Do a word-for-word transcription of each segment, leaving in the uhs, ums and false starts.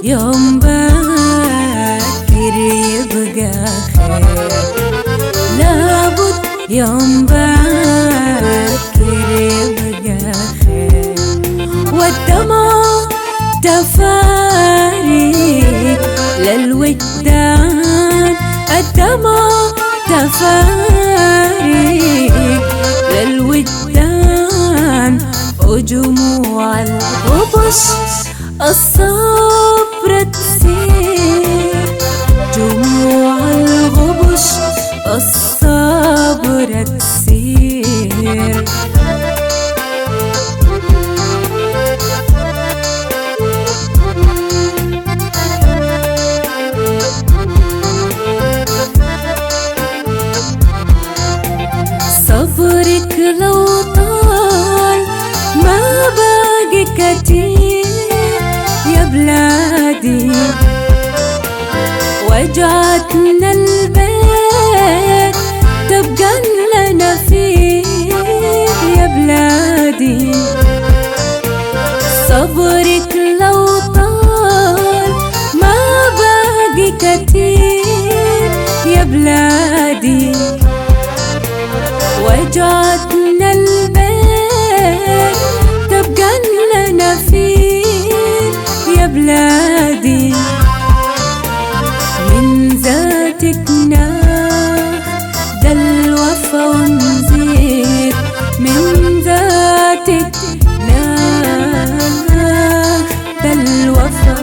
يوم باكر يبقى خير، لابد يوم باكر يبقى خير. والدمع تفاريق للوجدان، الدمع تفاريق للوجدان، وجموع الغبش الصبر تسير، جموع الغبش الصبر تسير. صبرك لو طال ما باقي كتير يا بلادي، وجعتنا البيت تبقى لنا فيه يا بلادي. صبرك لو طال ما باقي كتير يا بلادي، وجعتنا البيت تبقى لنا فيه يا بلادي. من ذاتك ناخد الوفا ونزيد، من ذاتك ناخد الوفا،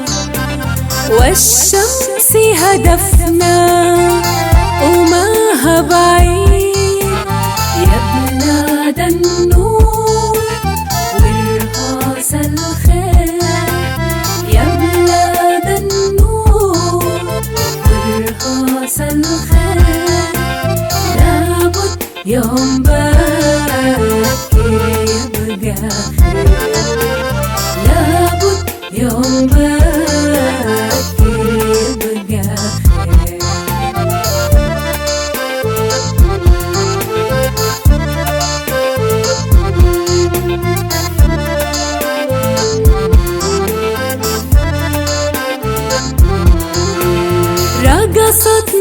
والشمس هدفنا وما بعيد يا بلاد النور ورقاص الخير، يا بلاد النور ورقاص الخير. لابد يوم باكر يبقى خير، لابد يوم باكر يبقى خير. رقصت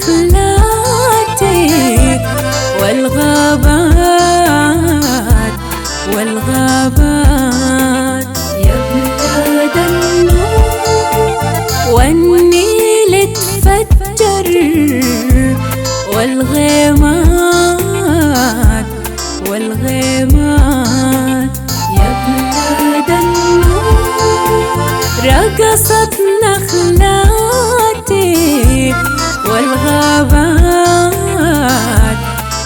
نخلاتك والغابات والغابات يا بلاد النور، والنيل تفجر والغيمات والغيمات يا بلاد النور. رقصت نخلاتك والغابات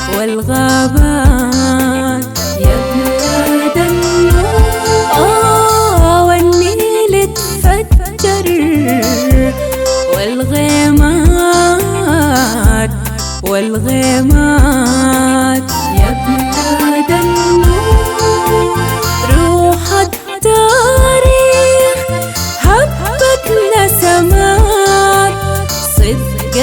والغابات يا بلاد النور، آه والنيل تفجر والغيمات والغيمات يا بلاد النور. روح التاريخ هبت نسمات صدق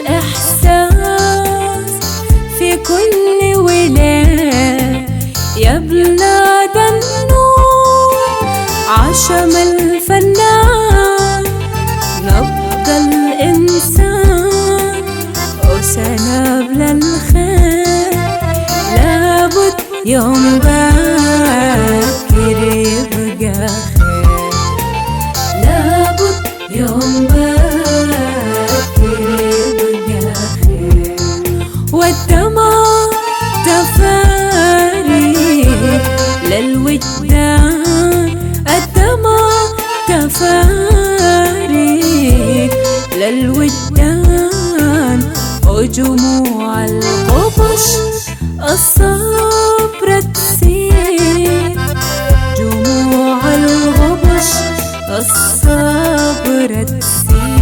الإحساس في كل ولاية يا بلاد النور. عشم الفنان نبض الإنسان وسنبل الخير، لابد يوم باكر يبقى خير، لابد يوم باكر يبقى خير. والدمع تفاريق للوجدان، الدمع تفاريق للوجدان، وجموع الغبش الصبر تسير، جموع الغبش الصبر تسير.